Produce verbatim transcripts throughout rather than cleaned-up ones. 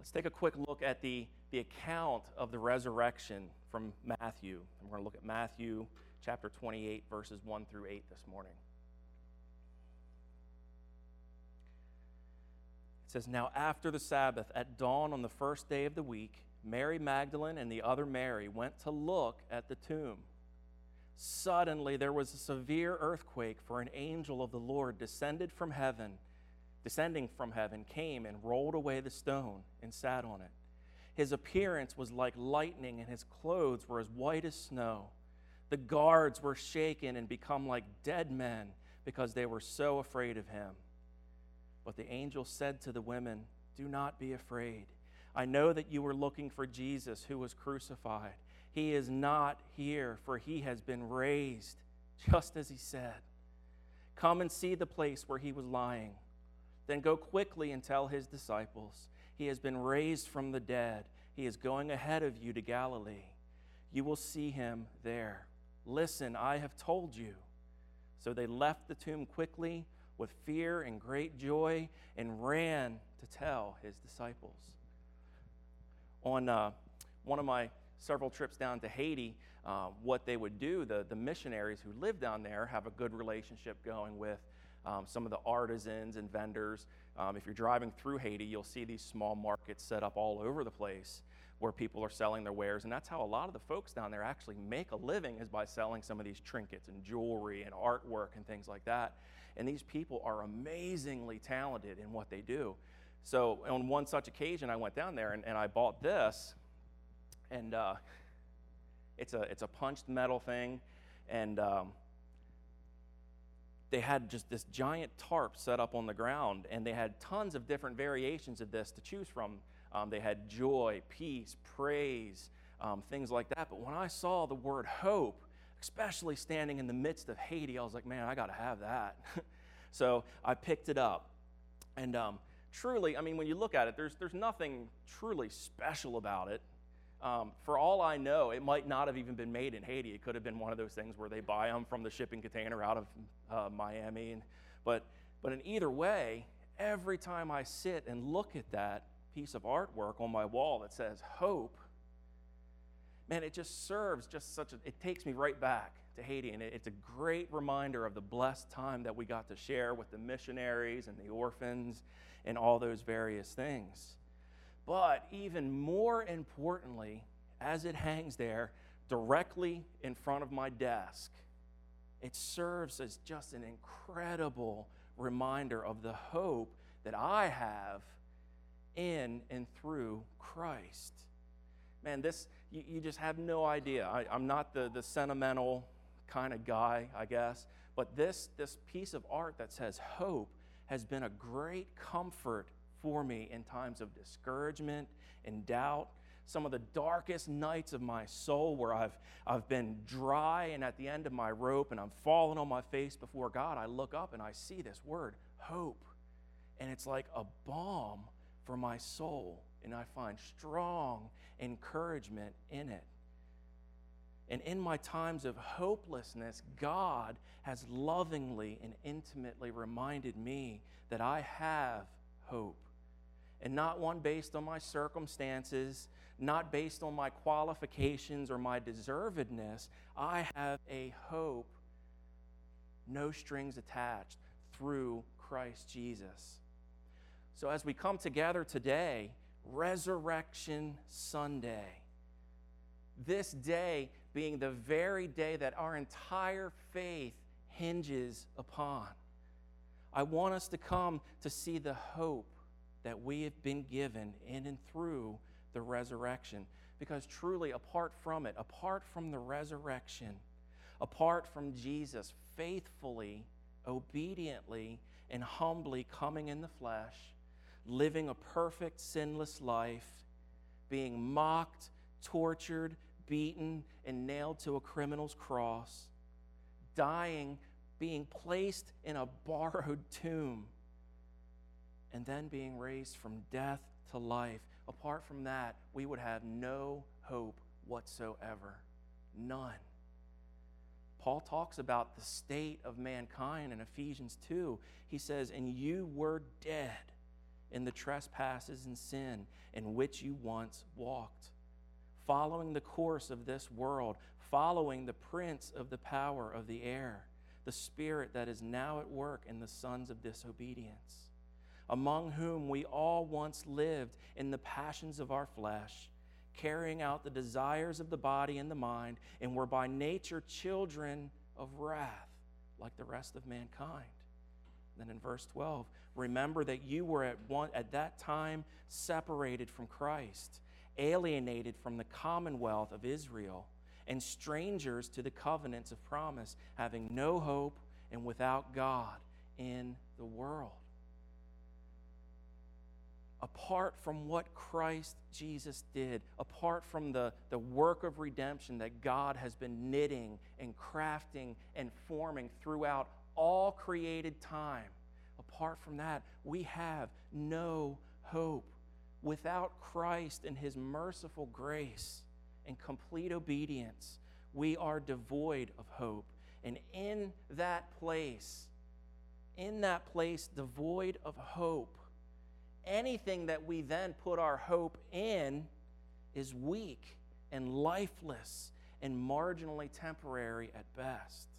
Let's take a quick look at the, the account of the resurrection from Matthew. And we're going to look at Matthew chapter twenty-eight, verses one through eight this morning. It says, "Now after the Sabbath, at dawn on the first day of the week, Mary Magdalene and the other Mary went to look at the tomb. Suddenly there was a severe earthquake, for an angel of the Lord descended from heaven, descending from heaven, came and rolled away the stone and sat on it. His appearance was like lightning, and his clothes were as white as snow. The guards were shaken and become like dead men, because they were so afraid of him. But the angel said to the women, 'Do not be afraid. I know that you were looking for Jesus who was crucified. He is not here, for he has been raised, just as he said. Come and see the place where he was lying. Then go quickly and tell his disciples, he has been raised from the dead. He is going ahead of you to Galilee. You will see him there. Listen, I have told you.' So they left the tomb quickly with fear and great joy and ran to tell his disciples." On uh, one of my several trips down to Haiti, uh, what they would do, the, the missionaries who live down there have a good relationship going with um, some of the artisans and vendors. Um, if you're driving through Haiti, you'll see these small markets set up all over the place where people are selling their wares, and that's how a lot of the folks down there actually make a living, is by selling some of these trinkets and jewelry and artwork and things like that. And these people are amazingly talented in what they do. So on one such occasion, I went down there and, and I bought this, and uh, it's a it's a punched metal thing, and um, they had just this giant tarp set up on the ground, and they had tons of different variations of this to choose from. Um, they had joy, peace, praise, um, things like that. But when I saw the word hope, especially standing in the midst of Haiti, I was like, man, I got to have that. So I picked it up, and um, truly, I mean, when you look at it, there's there's nothing truly special about it. Um, for all I know, it might not have even been made in Haiti. It could have been one of those things where they buy them from the shipping container out of uh, Miami. And, but but in either way, every time I sit and look at that piece of artwork on my wall that says hope, man, it just serves just such a, it takes me right back to Haiti, and it, it's a great reminder of the blessed time that we got to share with the missionaries and the orphans and all those various things. But even more importantly, as it hangs there directly in front of my desk, it serves as just an incredible reminder of the hope that I have in and through Christ. Man, this, you, you just have no idea. I, I'm not the, the sentimental kind of guy, I guess, but this, this piece of art that says hope has been a great comfort for me in times of discouragement and doubt. Some of the darkest nights of my soul where I've, I've been dry and at the end of my rope and I'm falling on my face before God, I look up and I see this word, hope. And it's like a balm for my soul, and I find strong encouragement in it. And in my times of hopelessness, God has lovingly and intimately reminded me that I have hope. And not one based on my circumstances, not based on my qualifications or my deservedness. I have a hope, no strings attached, through Christ Jesus. So as we come together today, Resurrection Sunday, this day being the very day that our entire faith hinges upon, I want us to come to see the hope that we have been given in and through the resurrection. Because truly, apart from it, apart from the resurrection, apart from Jesus faithfully, obediently, and humbly coming in the flesh, living a perfect, sinless life, being mocked, tortured, beaten, and nailed to a criminal's cross, dying, being placed in a borrowed tomb, and then being raised from death to life. Apart from that, we would have no hope whatsoever. None. Paul talks about the state of mankind in Ephesians two. He says, "And you were dead in the trespasses and sin in which you once walked, following the course of this world, following the prince of the power of the air, the spirit that is now at work in the sons of disobedience, among whom we all once lived in the passions of our flesh, carrying out the desires of the body and the mind, and were by nature children of wrath, like the rest of mankind. Then in verse twelve, remember that you were at one at that time separated from Christ, alienated from the commonwealth of Israel, and strangers to the covenants of promise, having no hope and without God in the world. Apart from what Christ Jesus did, apart from the, the work of redemption that God has been knitting and crafting and forming throughout all created time, apart from that, we have no hope. Without Christ and his merciful grace and complete obedience, we are devoid of hope. And in that place, in that place devoid of hope, anything that we then put our hope in is weak and lifeless and marginally temporary at best.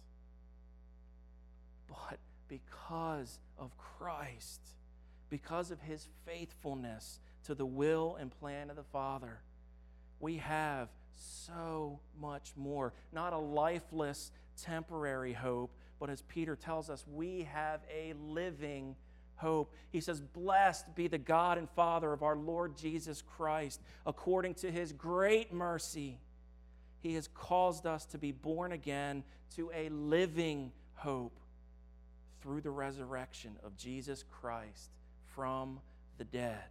But because of Christ, because of his faithfulness to the will and plan of the Father, we have so much more. Not a lifeless, temporary hope, but as Peter tells us, we have a living hope. He says, blessed be the God and Father of our Lord Jesus Christ. According to his great mercy, he has caused us to be born again to a living hope through the resurrection of Jesus Christ from the dead.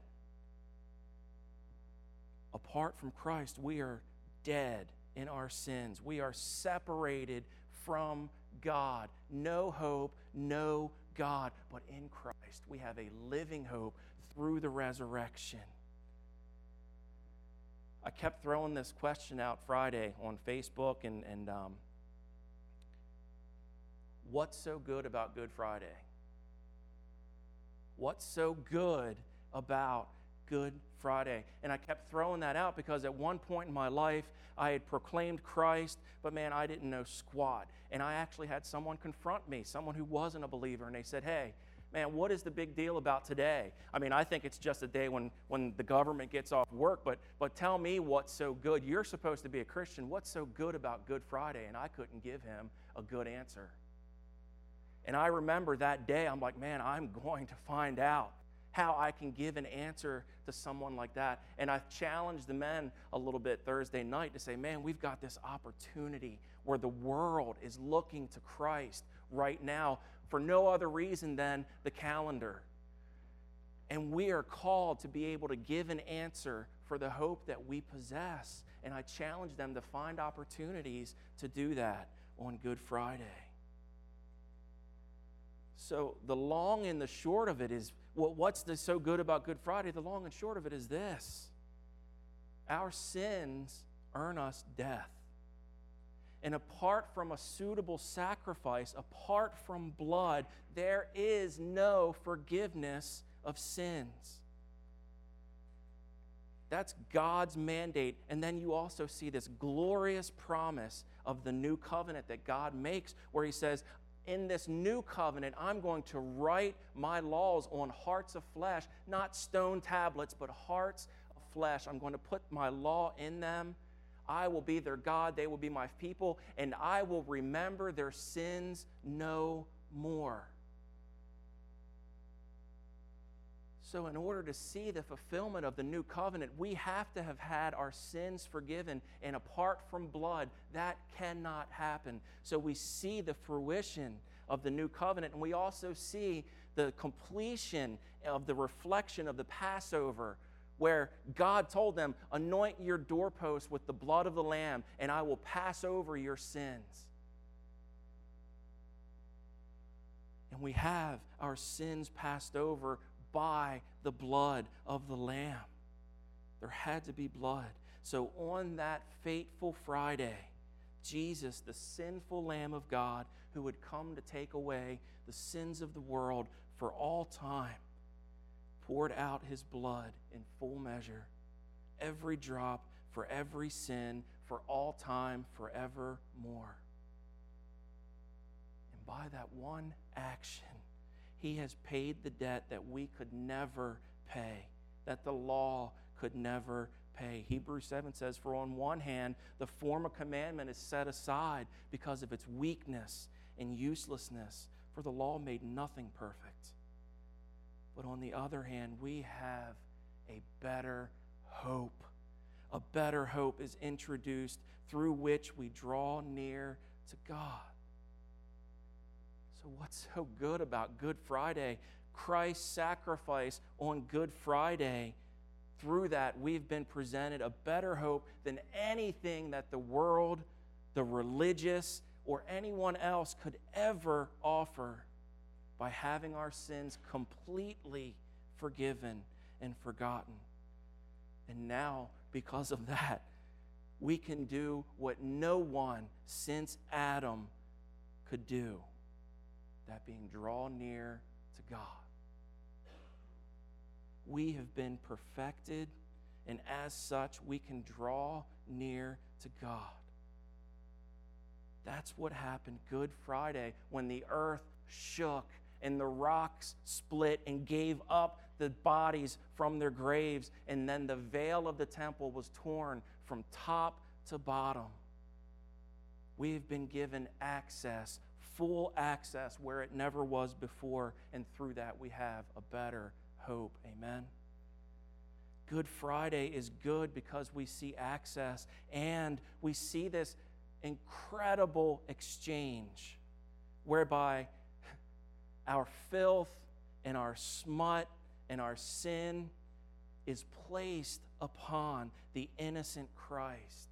Apart from Christ, we are dead in our sins. We are separated from God. No hope, no God. But in Christ, we have a living hope through the resurrection. I kept throwing this question out Friday on Facebook, and, and um, what's so good about Good Friday? What's so good about Good Friday? And I kept throwing that out because at one point in my life, I had proclaimed Christ, but man, I didn't know squat. And I actually had someone confront me, someone who wasn't a believer, and they said, hey, man, what is the big deal about today? I mean, I think it's just a day when, when the government gets off work, but, but tell me what's so good. You're supposed to be a Christian. What's so good about Good Friday? And I couldn't give him a good answer. And I remember that day, I'm like, man, I'm going to find out how I can give an answer to someone like that. And I challenged the men a little bit Thursday night to say, man, we've got this opportunity where the world is looking to Christ right now for no other reason than the calendar. And we are called to be able to give an answer for the hope that we possess. And I challenge them to find opportunities to do that on Good Friday. So the long and the short of it is, well, what's the, so good about Good Friday? The long and short of it is this. Our sins earn us death. And apart from a suitable sacrifice, apart from blood, there is no forgiveness of sins. That's God's mandate. And then you also see this glorious promise of the new covenant that God makes, where he says, in this new covenant, I'm going to write my laws on hearts of flesh, not stone tablets, but hearts of flesh. I'm going to put my law in them. I will be their God, they will be my people, and I will remember their sins no more. So in order to see the fulfillment of the new covenant, we have to have had our sins forgiven, and apart from blood, that cannot happen. So we see the fruition of the new covenant, and we also see the completion of the reflection of the Passover, where God told them, anoint your doorposts with the blood of the Lamb, and I will pass over your sins. And we have our sins passed over by the blood of the Lamb. There had to be blood. So on that fateful Friday, Jesus, the sinful Lamb of God, who would come to take away the sins of the world for all time, poured out his blood in full measure, every drop for every sin, for all time, forevermore. And by that one action, he has paid the debt that we could never pay, that the law could never pay. Hebrews seven says, for on one hand, the former commandment is set aside because of its weakness and uselessness, for the law made nothing perfect. But on the other hand, we have a better hope. A better hope is introduced through which we draw near to God. So what's so good about Good Friday? Christ's sacrifice on Good Friday. Through that, we've been presented a better hope than anything that the world, the religious, or anyone else could ever offer, by having our sins completely forgiven and forgotten. And now, because of that, we can do what no one since Adam could do, that being draw near to God. We have been perfected, and as such, we can draw near to God. That's what happened Good Friday, when the earth shook and the rocks split and gave up the bodies from their graves, and then the veil of the temple was torn from top to bottom. We have been given access, full access, where it never was before, and through that we have a better hope. Amen. Good Friday is good because we see access, and we see this incredible exchange whereby our filth and our smut and our sin is placed upon the innocent Christ.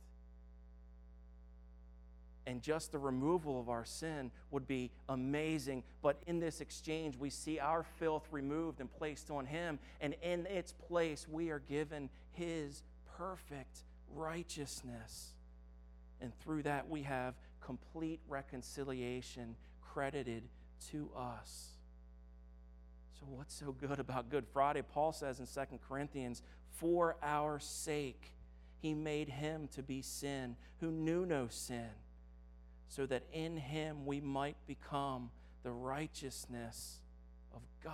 And just the removal of our sin would be amazing. But in this exchange, we see our filth removed and placed on him. And in its place, we are given his perfect righteousness. And through that, we have complete reconciliation credited to us. So what's so good about Good Friday? Paul says in Second Corinthians, for our sake he made him to be sin who knew no sin, so that in him we might become the righteousness of God.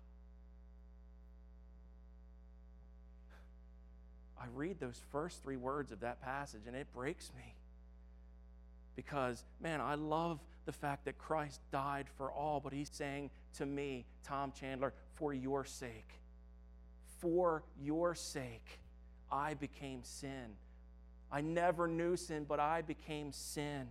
I read those first three words of that passage and it breaks me. Because, man, I love the fact that Christ died for all, but he's saying to me, Tom Chandler, for your sake, for your sake, I became sin. I never knew sin, but I became sin,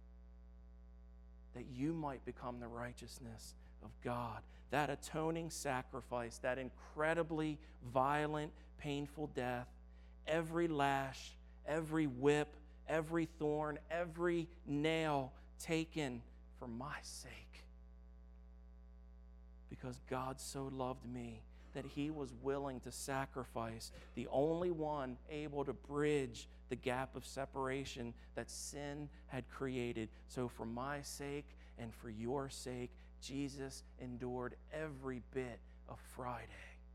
that you might become the righteousness of God. That atoning sacrifice, that incredibly violent, painful death, every lash, every whip, every thorn, every nail taken for my sake. Because God so loved me that he was willing to sacrifice the only one able to bridge the gap of separation that sin had created. So for my sake and for your sake, Jesus endured every bit of Friday.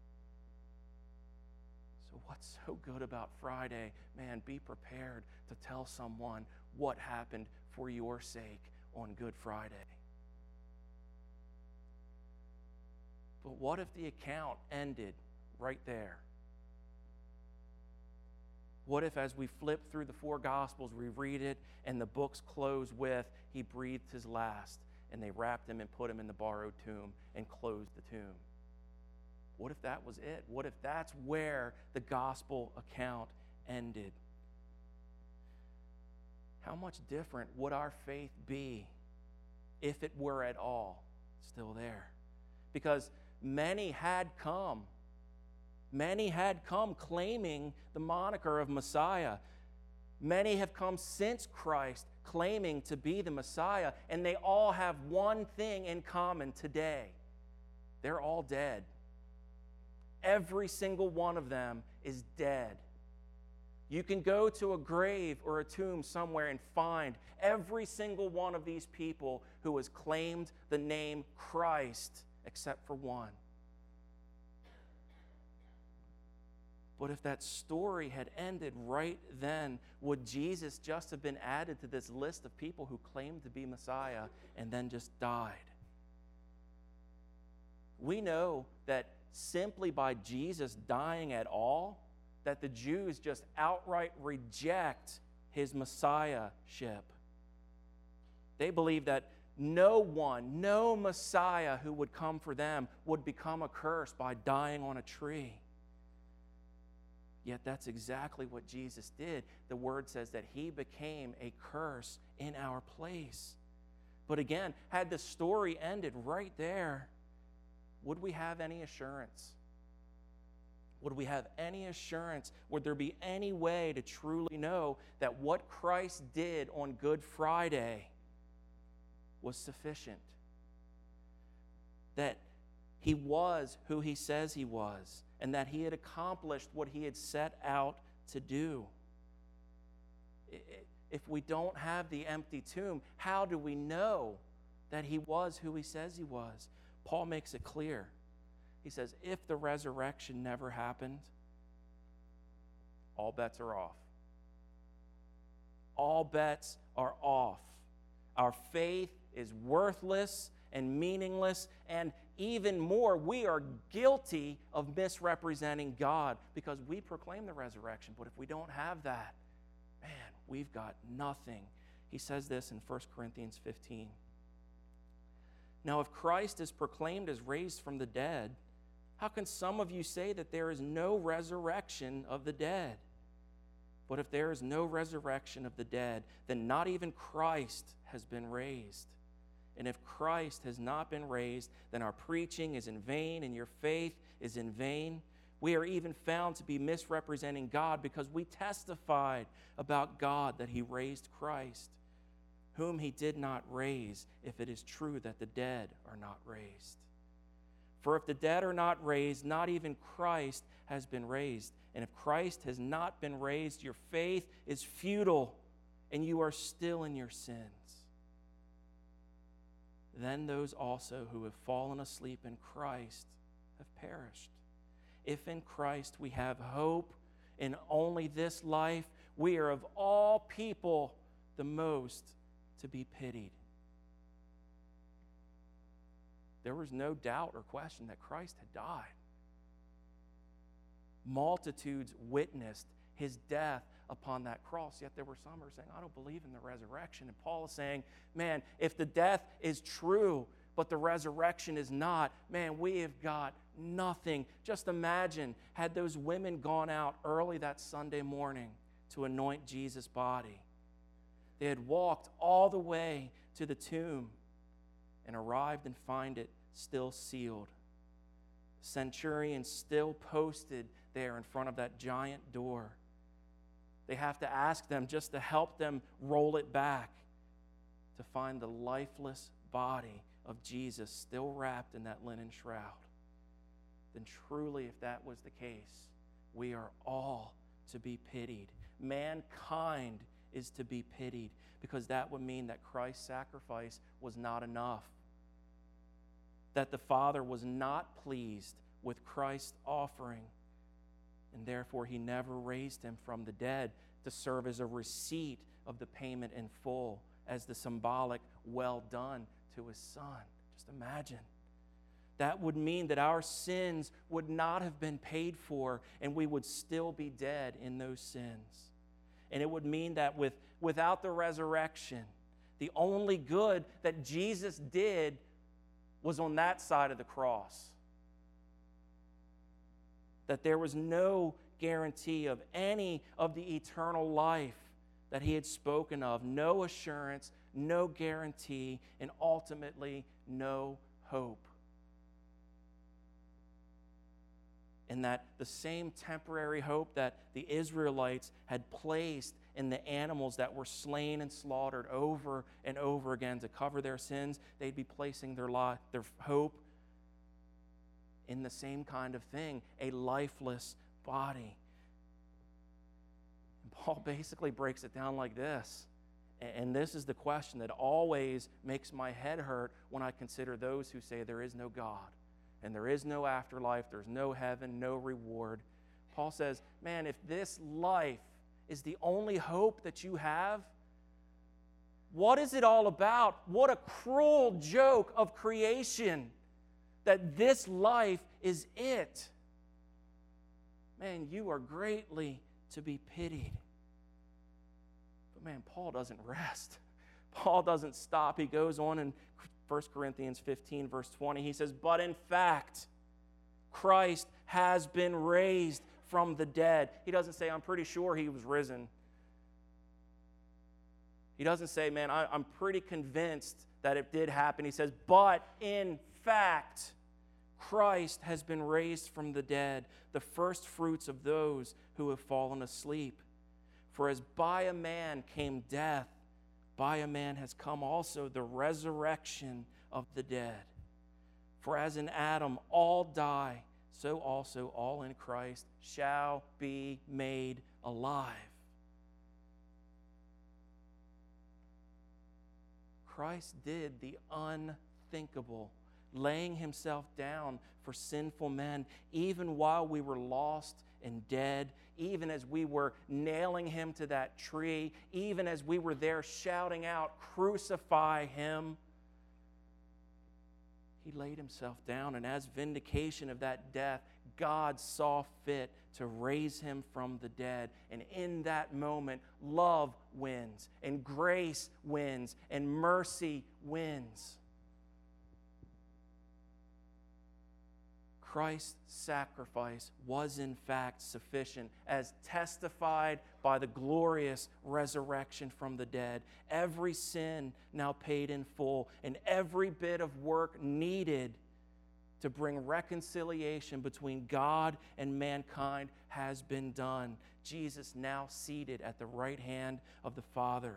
So what's so good about Friday? Man, be prepared to tell someone what happened for your sake on Good Friday. But what if the account ended right there? What if, as we flip through the four Gospels, we read it and the books close with, he breathed his last, and they wrapped him and put him in the borrowed tomb and closed the tomb? What if that was it? What if that's where the gospel account ended? How much different would our faith be if it were at all still there? Because many had come. Many had come claiming the moniker of Messiah. Many have come since Christ claiming to be the Messiah, and they all have one thing in common today. They're all dead. Every single one of them is dead. You can go to a grave or a tomb somewhere and find every single one of these people who has claimed the name Christ, except for one. But if that story had ended right then, would Jesus just have been added to this list of people who claimed to be Messiah and then just died? We know that simply by Jesus dying at all, that the Jews just outright reject his Messiahship. They believe that no one, no Messiah who would come for them would become a curse by dying on a tree. Yet that's exactly what Jesus did. The Word says that he became a curse in our place. But again, had the story ended right there, would we have any assurance? Would we have any assurance? Would there be any way to truly know that what Christ did on Good Friday was sufficient? That he was who he says he was, and that he had accomplished what he had set out to do. If we don't have the empty tomb, how do we know that he was who he says he was? Paul makes it clear. He says, if the resurrection never happened, all bets are off. All bets are off. Our faith is worthless and meaningless, and even more, we are guilty of misrepresenting God because we proclaim the resurrection. But if we don't have that, man, we've got nothing. He says this in First Corinthians fifteen. Now, if Christ is proclaimed as raised from the dead, how can some of you say that there is no resurrection of the dead? But if there is no resurrection of the dead, then not even Christ has been raised. And if Christ has not been raised, then our preaching is in vain and your faith is in vain. We are even found to be misrepresenting God because we testified about God that he raised Christ, whom he did not raise, if it is true that the dead are not raised. For if the dead are not raised, not even Christ has been raised. And if Christ has not been raised, your faith is futile, and you are still in your sins. Then those also who have fallen asleep in Christ have perished. If in Christ we have hope in only this life, we are of all people the most to be pitied. There was no doubt or question that Christ had died. Multitudes witnessed his death upon that cross, yet there were some who were saying, I don't believe in the resurrection. And Paul is saying, man, if the death is true, but the resurrection is not, man, we have got nothing. Just imagine, had those women gone out early that Sunday morning to anoint Jesus' body, they had walked all the way to the tomb and arrived and find it still sealed. Centurions still posted there in front of that giant door. They have to ask them just to help them roll it back to find the lifeless body of Jesus still wrapped in that linen shroud. Then truly, if that was the case, we are all to be pitied. Mankind is to be pitied because that would mean that Christ's sacrifice was not enough. That the Father was not pleased with Christ's offering, and therefore he never raised him from the dead to serve as a receipt of the payment in full, as the symbolic well done to his Son. Just imagine. That would mean that our sins would not have been paid for, and we would still be dead in those sins. And it would mean that with, without the resurrection, the only good that Jesus did was on that side of the cross. That there was no guarantee of any of the eternal life that he had spoken of. No assurance, no guarantee, and ultimately no hope. And that the same temporary hope that the Israelites had placed in the animals that were slain and slaughtered over and over again to cover their sins, they'd be placing their, life, their hope in the same kind of thing, a lifeless body. And Paul basically breaks it down like this. And this is the question that always makes my head hurt when I consider those who say there is no God and there is no afterlife, there's no heaven, no reward. Paul says, man, if this life is the only hope that you have, what is it all about? What a cruel joke of creation that this life is it. Man, you are greatly to be pitied. But man, Paul doesn't rest. Paul doesn't stop. He goes on in First Corinthians fifteen, verse twenty. He says, but in fact, Christ has been raised from the dead. He doesn't say, I'm pretty sure he was risen. He doesn't say, man, I, I'm pretty convinced that it did happen. He says, but in fact, Christ has been raised from the dead, the first fruits of those who have fallen asleep. For as by a man came death, by a man has come also the resurrection of the dead. For as in Adam all die, so also all in Christ shall be made alive. Christ did the unthinkable, laying himself down for sinful men, even while we were lost and dead, even as we were nailing him to that tree, even as we were there shouting out, crucify him. He laid himself down, and as vindication of that death, God saw fit to raise him from the dead. And in that moment, love wins, and grace wins, and mercy wins. Christ's sacrifice was in fact sufficient, as testified by the glorious resurrection from the dead. Every sin now paid in full, and every bit of work needed to bring reconciliation between God and mankind has been done. Jesus now seated at the right hand of the Father.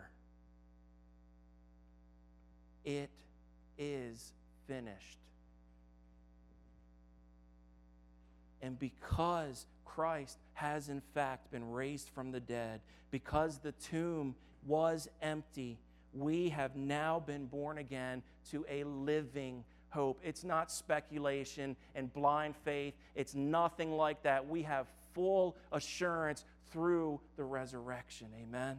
It is finished. And because Christ has in fact been raised from the dead, because the tomb was empty, we have now been born again to a living hope. It's not speculation and blind faith. It's nothing like that. We have full assurance through the resurrection. Amen.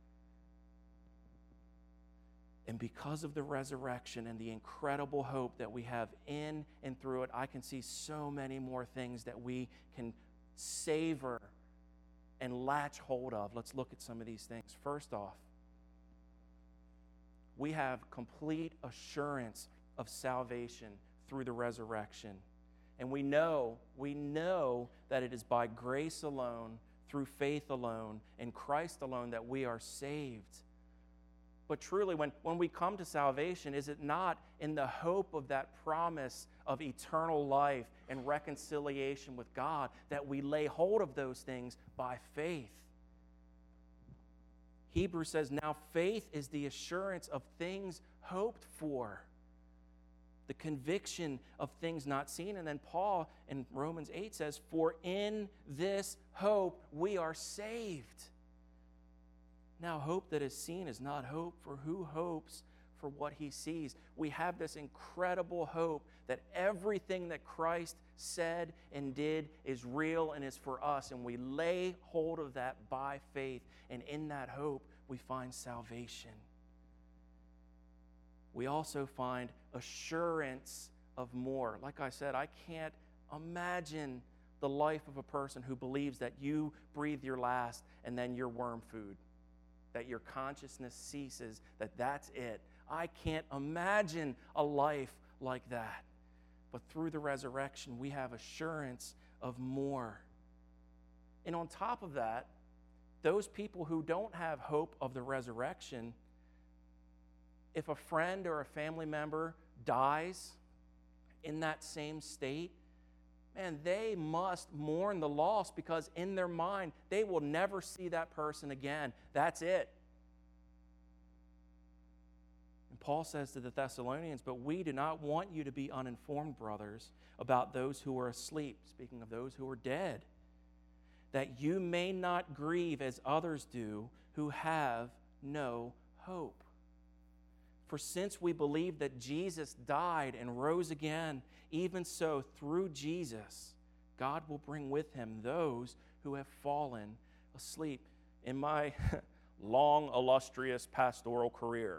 And because of the resurrection and the incredible hope that we have in and through it, I can see so many more things that we can savor and latch hold of. Let's look at some of these things. First off, we have complete assurance of salvation through the resurrection. And we know, we know that it is by grace alone, through faith alone, in Christ alone that we are saved. But truly, when, when we come to salvation, is it not in the hope of that promise of eternal life and reconciliation with God that we lay hold of those things by faith? Hebrews says, now faith is the assurance of things hoped for, the conviction of things not seen. And then Paul in Romans eight says, for in this hope we are saved. Now, hope that is seen is not hope, for who hopes for what he sees? We have this incredible hope that everything that Christ said and did is real and is for us, and we lay hold of that by faith, and in that hope we find salvation. We also find assurance of more. Like I said, I can't imagine the life of a person who believes that you breathe your last and then you're worm food, that your consciousness ceases, that that's it. I can't imagine a life like that. But through the resurrection, we have assurance of more. And on top of that, those people who don't have hope of the resurrection, if a friend or a family member dies in that same state, man, they must mourn the loss, because in their mind, they will never see that person again. That's it. And Paul says to the Thessalonians, but we do not want you to be uninformed, brothers, about those who are asleep, speaking of those who are dead, that you may not grieve as others do who have no hope. For since we believe that Jesus died and rose again, even so through Jesus, God will bring with him those who have fallen asleep. In my long, illustrious pastoral career,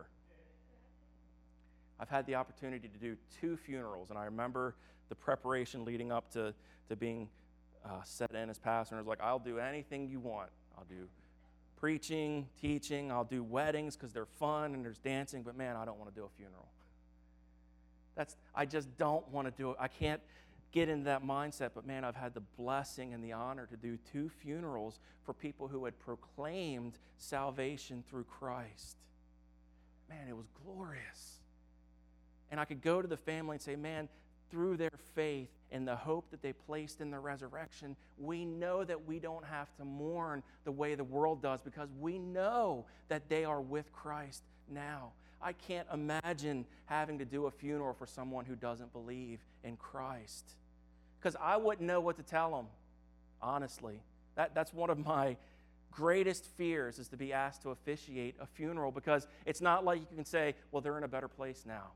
I've had the opportunity to do two funerals, and I remember the preparation leading up to, to being uh, set in as pastor. And I was like, I'll do anything you want. I'll do preaching, teaching, I'll do weddings because they're fun and there's dancing, but man, I don't want to do a funeral. That's I just don't want to do it. I can't get into that mindset, but man, I've had the blessing and the honor to do two funerals for people who had proclaimed salvation through Christ. Man, it was glorious. And I could go to the family and say, man, through their faith and the hope that they placed in the resurrection, we know that we don't have to mourn the way the world does because we know that they are with Christ now. I can't imagine having to do a funeral for someone who doesn't believe in Christ because I wouldn't know what to tell them, honestly. That, that's one of my greatest fears is to be asked to officiate a funeral because it's not like you can say, well, they're in a better place now.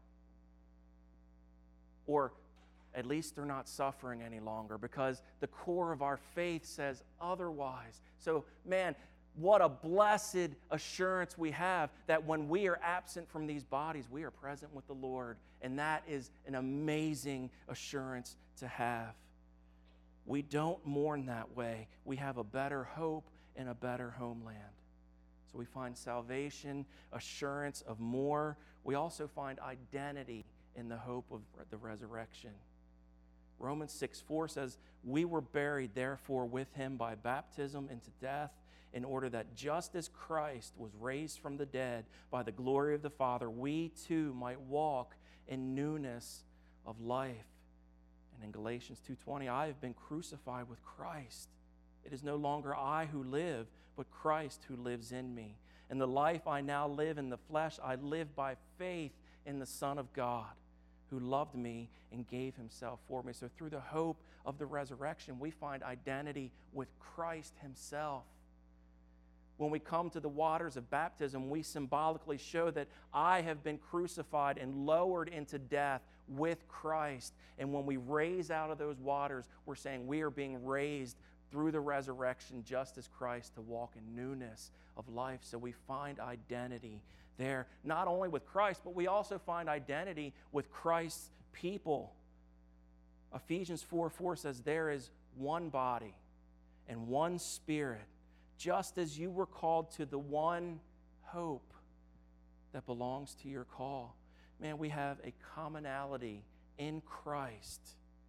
Or at least they're not suffering any longer because the core of our faith says otherwise. So, man, what a blessed assurance we have that when we are absent from these bodies, we are present with the Lord. And that is an amazing assurance to have. We don't mourn that way. We have a better hope and a better homeland. So we find salvation, assurance of more. We also find identity in the hope of the resurrection. Romans six four says, we were buried therefore with him by baptism into death, in order that just as Christ was raised from the dead by the glory of the Father, we too might walk in newness of life. And in Galatians two twenty, I have been crucified with Christ. It is no longer I who live, but Christ who lives in me. And the life I now live in the flesh, I live by faith in the Son of God, who loved me and gave himself for me. So through the hope of the resurrection, we find identity with Christ himself. When we come to the waters of baptism, we symbolically show that I have been crucified and lowered into death with Christ. And when we raise out of those waters, we're saying we are being raised through the resurrection just as Christ to walk in newness of life. So we find identity there, not only with Christ, but we also find identity with Christ's people. Ephesians four four says, there is one body and one Spirit, just as you were called to the one hope that belongs to your call. Man, we have a commonality in Christ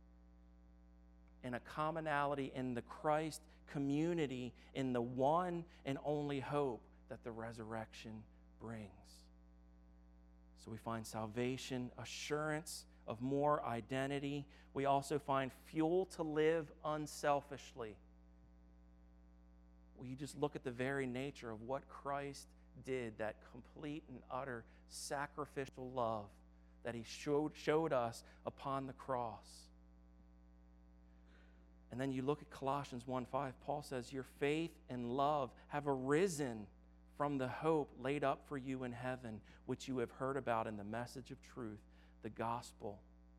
and a commonality in the Christ community in the one and only hope that the resurrection brings. So we find salvation, assurance of more identity. We also find fuel to live unselfishly. Well, you just look at the very nature of what Christ did, that complete and utter sacrificial love that he showed, showed us upon the cross. And then you look at Colossians one five, Paul says, your faith and love have arisen from the hope laid up for you in heaven, which you have heard about in the message of truth, the gospel.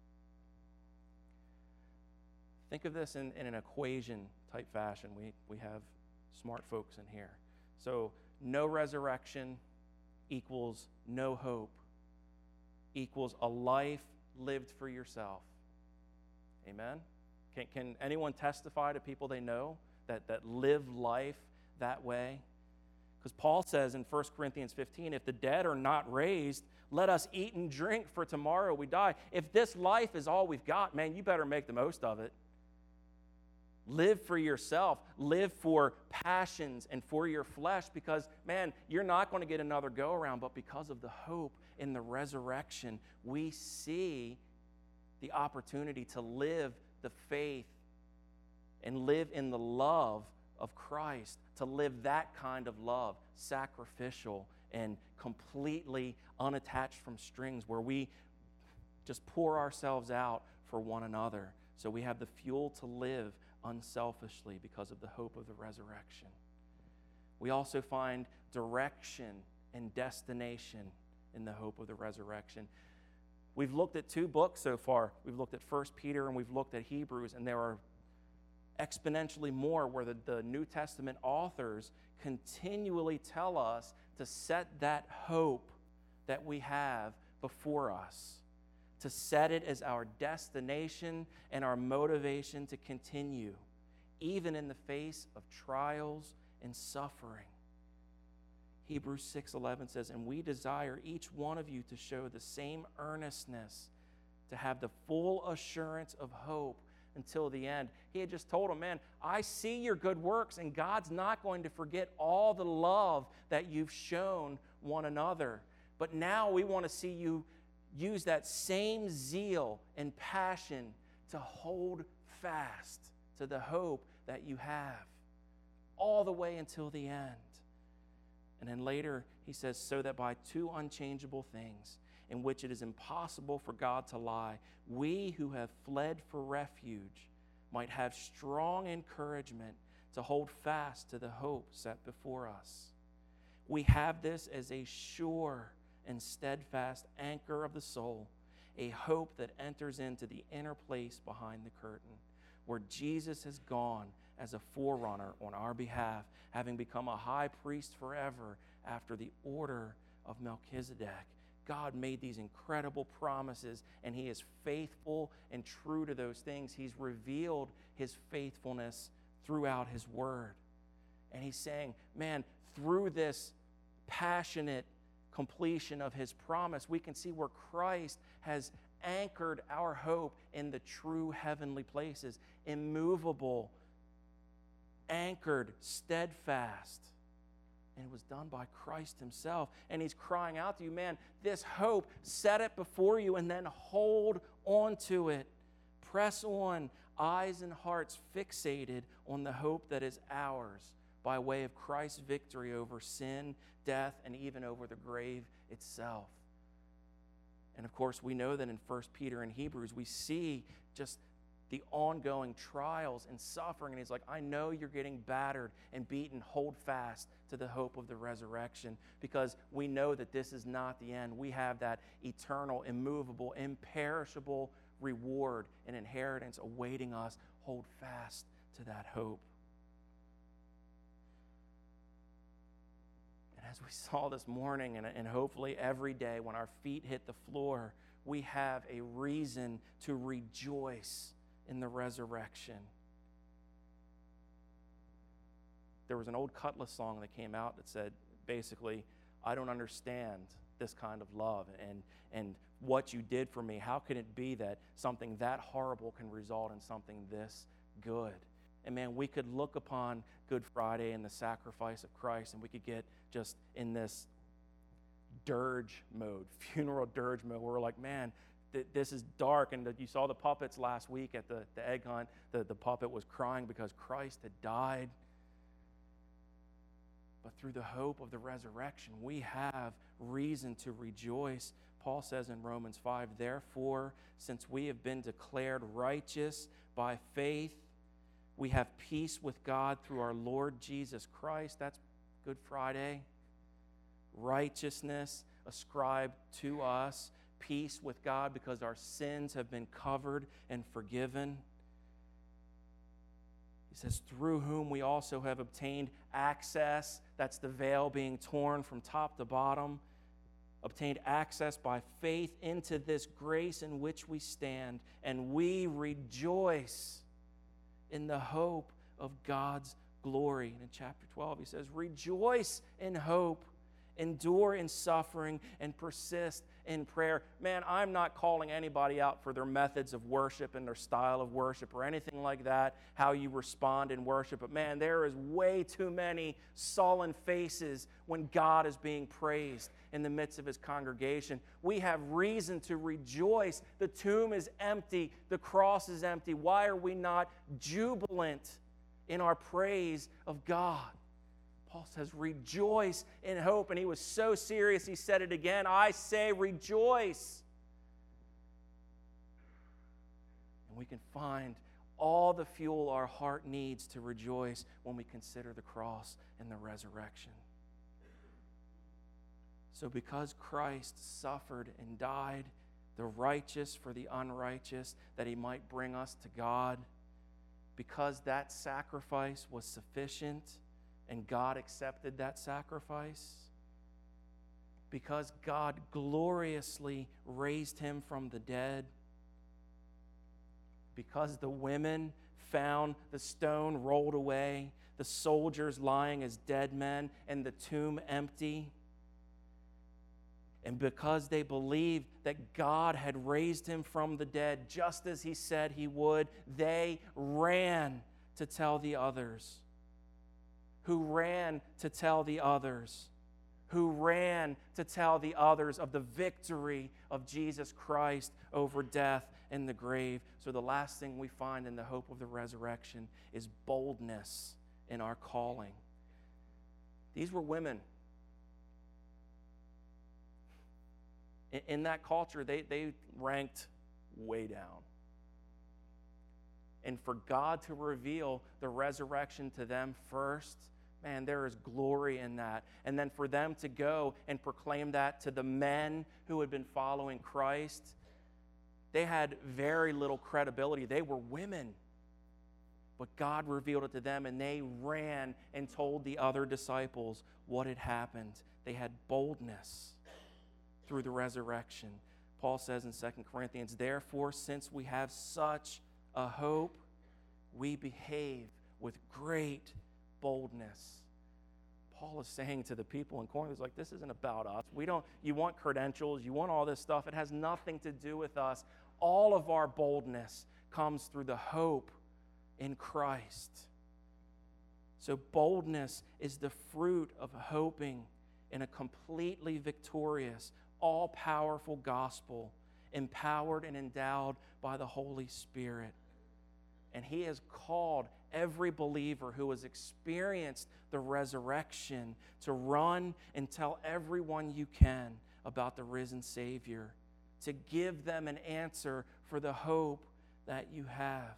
Think of this in, in an equation type fashion. We, we have smart folks in here. So no resurrection equals no hope equals a life lived for yourself. Amen? Can, can anyone testify to people they know that, that live life that way? Because Paul says in First Corinthians fifteen, if the dead are not raised, let us eat and drink, for tomorrow we die. If this life is all we've got, man, you better make the most of it. Live for yourself. Live for passions and for your flesh because, man, you're not going to get another go-around, but because of the hope in the resurrection, we see the opportunity to live the faith and live in the love of Christ, to live that kind of love, sacrificial and completely unattached from strings, where we just pour ourselves out for one another. So we have the fuel to live unselfishly because of the hope of the resurrection. We also find direction and destination in the hope of the resurrection. We've looked at two books so far. We've looked at First Peter and we've looked at Hebrews, and there are exponentially more, where the, the New Testament authors continually tell us to set that hope that we have before us, to set it as our destination and our motivation to continue, even in the face of trials and suffering. Hebrews six eleven says, "And we desire each one of you to show the same earnestness, to have the full assurance of hope until the end." He had just told him, man, I see your good works, and God's not going to forget all the love that you've shown one another. But now we want to see you use that same zeal and passion to hold fast to the hope that you have all the way until the end. And then later he says, so that by two unchangeable things, in which it is impossible for God to lie, we who have fled for refuge might have strong encouragement to hold fast to the hope set before us. We have this as a sure and steadfast anchor of the soul, a hope that enters into the inner place behind the curtain, where Jesus has gone as a forerunner on our behalf, having become a high priest forever after the order of Melchizedek. God made these incredible promises, and he is faithful and true to those things. He's revealed his faithfulness throughout his word. And he's saying, man, through this passionate completion of his promise, we can see where Christ has anchored our hope in the true heavenly places, immovable, anchored, steadfast. And it was done by Christ himself. And he's crying out to you, man, this hope, set it before you and then hold on to it. Press on, eyes and hearts fixated on the hope that is ours by way of Christ's victory over sin, death, and even over the grave itself. And of course, we know that in First Peter and Hebrews, we see just the ongoing trials and suffering. And he's like, I know you're getting battered and beaten. Hold fast to the hope of the resurrection, because we know that this is not the end. We have that eternal, immovable, imperishable reward and inheritance awaiting us. Hold fast to that hope. And as we saw this morning, and, and hopefully every day when our feet hit the floor, we have a reason to rejoice in the resurrection. There was an old Cutlass song that came out that said, basically, I don't understand this kind of love and, and what you did for me. How can it be that something that horrible can result in something this good? And man, we could look upon Good Friday and the sacrifice of Christ, and we could get just in this dirge mode, funeral dirge mode, where we're like, man, this is dark. And you saw the puppets last week at the, the egg hunt. The, the puppet was crying because Christ had died. But through the hope of the resurrection, we have reason to rejoice. Paul says in Romans five, therefore, since we have been declared righteous by faith, we have peace with God through our Lord Jesus Christ. That's Good Friday. Righteousness ascribed to us. Peace with God because our sins have been covered and forgiven. He says, through whom we also have obtained access. That's the veil being torn from top to bottom. Obtained access by faith into this grace in which we stand. And we rejoice in the hope of God's glory. And in chapter twelve, he says, rejoice in hope. Endure in suffering, and persist in prayer. Man, I'm not calling anybody out for their methods of worship and their style of worship or anything like that, how you respond in worship. But man, there is way too many sullen faces when God is being praised in the midst of his congregation. We have reason to rejoice. The tomb is empty. The cross is empty. Why are we not jubilant in our praise of God? Paul says, rejoice in hope. And he was so serious, he said it again. I say rejoice. And we can find all the fuel our heart needs to rejoice when we consider the cross and the resurrection. So because Christ suffered and died, the righteous for the unrighteous, that he might bring us to God, because that sacrifice was sufficient and God accepted that sacrifice, because God gloriously raised him from the dead, because the women found the stone rolled away, the soldiers lying as dead men, and the tomb empty, and because they believed that God had raised him from the dead, just as he said he would, they ran to tell the others, who ran to tell the others, who ran to tell the others of the victory of Jesus Christ over death and the grave. So the last thing we find in the hope of the resurrection is boldness in our calling. These were women. In that culture, they, they ranked way down. And for God to reveal the resurrection to them first, man, there is glory in that. And then for them to go and proclaim that to the men who had been following Christ, they had very little credibility. They were women. But God revealed it to them, and they ran and told the other disciples what had happened. They had boldness through the resurrection. Paul says in Second Corinthians, therefore, since we have such a hope, we behave with great boldness. Paul is saying to the people in Corinth, he's like, this isn't about us. We don't, you want credentials, you want all this stuff. It has nothing to do with us. All of our boldness comes through the hope in Christ. So boldness is the fruit of hoping in a completely victorious, all-powerful gospel, empowered and endowed by the Holy Spirit. And he has called every believer who has experienced the resurrection to run and tell everyone you can about the risen Savior, to give them an answer for the hope that you have.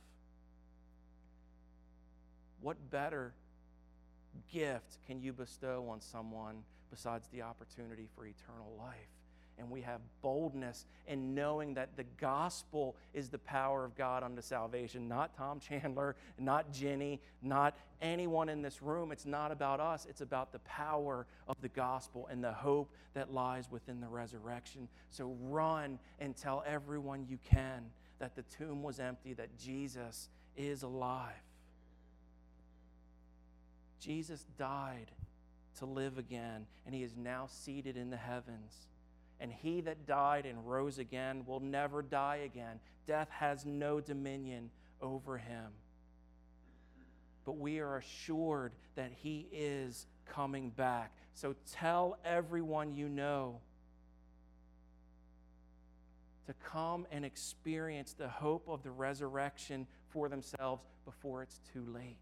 What better gift can you bestow on someone besides the opportunity for eternal life? And we have boldness in knowing that the gospel is the power of God unto salvation. Not Tom Chandler, not Jenny, not anyone in this room. It's not about us. It's about the power of the gospel and the hope that lies within the resurrection. So run and tell everyone you can that the tomb was empty, that Jesus is alive. Jesus died to live again, and he is now seated in the heavens. And he that died and rose again will never die again. Death has no dominion over him. But we are assured that he is coming back. So tell everyone you know to come and experience the hope of the resurrection for themselves before it's too late.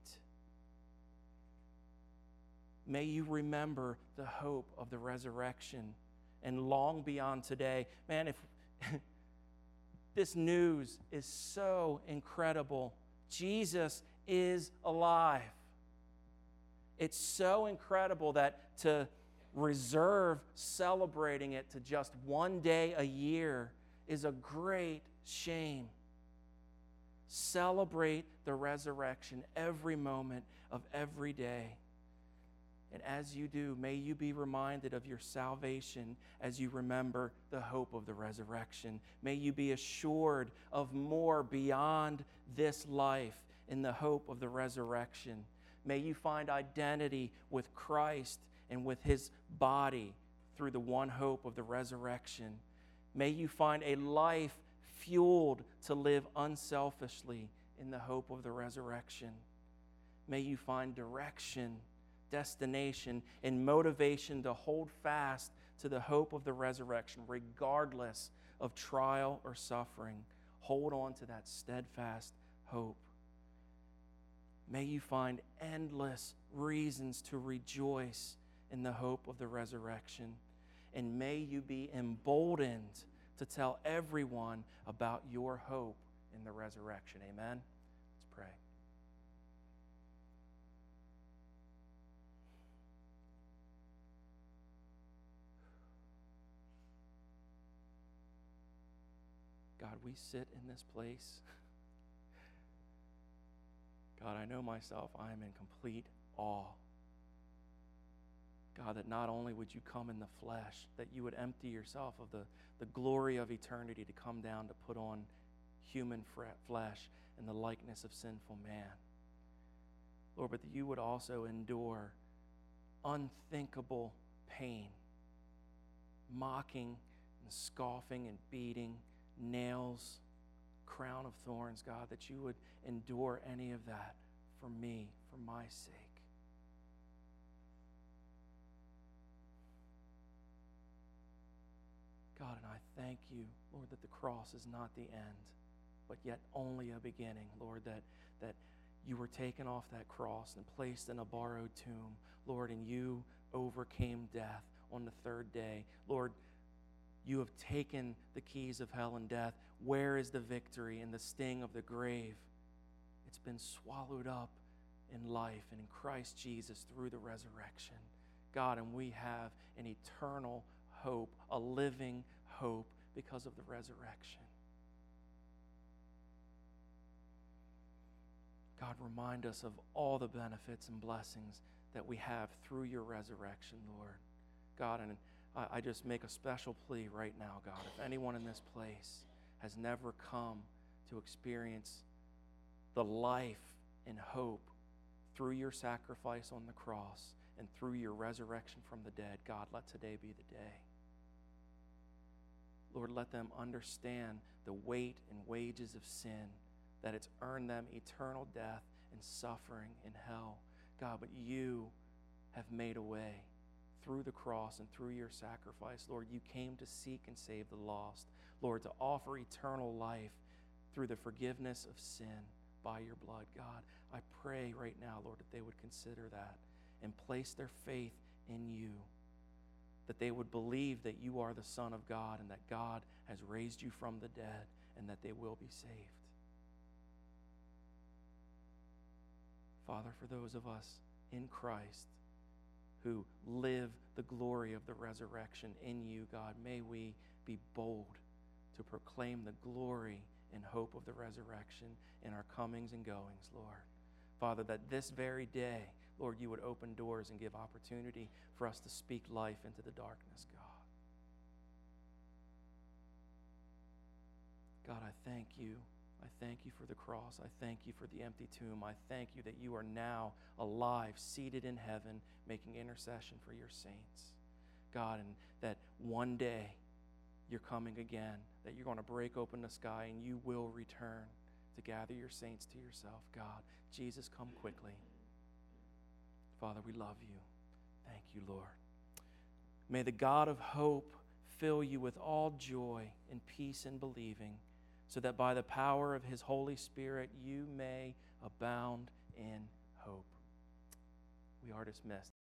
May you remember the hope of the resurrection. And long beyond today, man, if this news is so incredible, Jesus is alive. It's so incredible that to reserve celebrating it to just one day a year is a great shame. Celebrate the resurrection every moment of every day. And as you do, may you be reminded of your salvation as you remember the hope of the resurrection. May you be assured of more beyond this life in the hope of the resurrection. May you find identity with Christ and with his body through the one hope of the resurrection. May you find a life fueled to live unselfishly in the hope of the resurrection. May you find direction, destination, and motivation to hold fast to the hope of the resurrection, regardless of trial or suffering. Hold on to that steadfast hope. May you find endless reasons to rejoice in the hope of the resurrection. And may you be emboldened to tell everyone about your hope in the resurrection. Amen? Let's pray. God, we sit in this place God, I know myself, I am in complete awe. God, that not only would you come in the flesh, that you would empty yourself of the, the glory of eternity to come down to put on human flesh in the likeness of sinful man. Lord, but that you would also endure unthinkable pain, mocking and scoffing and beating, nails, crown of thorns, God, that you would endure any of that for me, for my sake. God, and I thank you, Lord, that the cross is not the end, but yet only a beginning, Lord, that, that you were taken off that cross and placed in a borrowed tomb, Lord, and you overcame death on the third day. Lord, you have taken the keys of hell and death. Where is the victory and the sting of the grave? It's been swallowed up in life and in Christ Jesus through the resurrection. God, and we have an eternal hope, a living hope because of the resurrection. God, remind us of all the benefits and blessings that we have through your resurrection, Lord. God, and I, I just make a special plea right now, God. If anyone in this place has never come to experience the life and hope through your sacrifice on the cross and through your resurrection from the dead, God, let today be the day. Lord, let them understand the weight and wages of sin, that it's earned them eternal death and suffering in hell. God, but you have made a way through the cross and through your sacrifice. Lord, you came to seek and save the lost. Lord, to offer eternal life through the forgiveness of sin by your blood. God, I pray right now, Lord, that they would consider that and place their faith in you, that they would believe that you are the Son of God and that God has raised you from the dead and that they will be saved. Father, for those of us in Christ who live the glory of the resurrection in you, God, may we be bold to proclaim the glory and hope of the resurrection in our comings and goings, Lord. Father, that this very day, Lord, you would open doors and give opportunity for us to speak life into the darkness, God. God, I thank you. I thank you for the cross. I thank you for the empty tomb. I thank you that you are now alive, seated in heaven, making intercession for your saints. God, and that one day you're coming again, that you're going to break open the sky and you will return to gather your saints to yourself. God, Jesus, come quickly. Father, we love you. Thank you, Lord. May the God of hope fill you with all joy and peace in believing, so that by the power of his Holy Spirit you may abound in hope. We are dismissed.